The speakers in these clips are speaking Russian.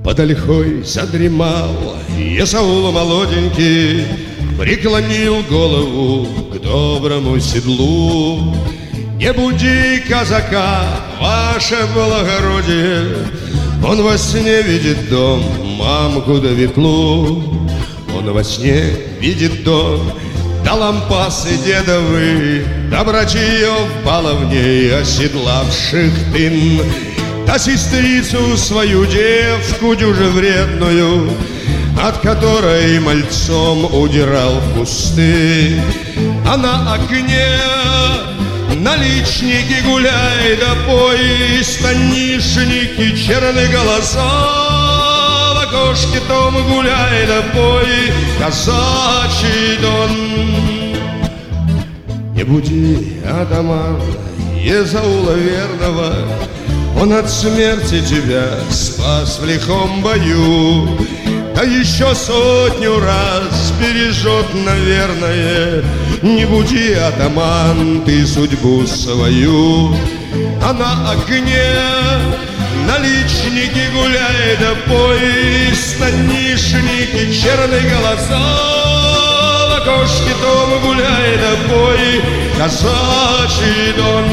Под ольхой задремал Есаул молоденький, преклонил голову к доброму седлу. Не буди казака, ваше благородие, он во сне видит дом, мамку да ветлу. Он во сне видит дом, да лампасы дедовы, да братьев баловней, оседлавших тын, да сестрицу свою девку дюже вредную, от которой мальцом удирал в кусты. А на окне наличники гуляй да пой, станишники черные голоса, в окошке том гуляй да пой, казачий дон. Не буди, атаман, Есаула верного, он от смерти тебя спас в лихом бою, да еще 100 раз бережет, наверное. Не буди, атаман, ты судьбу свою. А на окне наличники гуляй да пой, станишники черные голоса, в окошке дома гуляй да пой, казачий дон.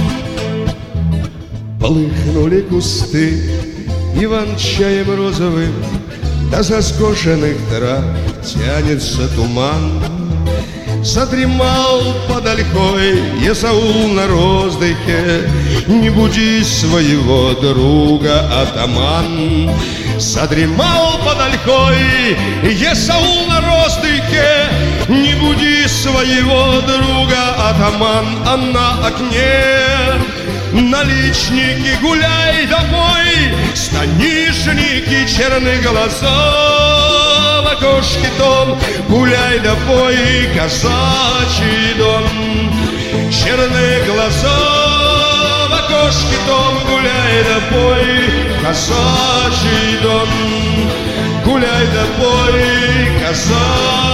Полыхнули кусты иван-чаем розовым, да со скошенных трав тянется туман. Задремал под ольхой Есаул на роздыхе, не буди своего друга, атаман. Задремал под ольхой Есаул на роздыхе, не буди своего друга, атаман. А на окне наличники гуляй домой, станишники черные голоса, в окошке дом гуляй да пой, казачий дон. Черные глаза, в окошке дом гуляй да пой, казачий дон. Гуляй да пой, казачий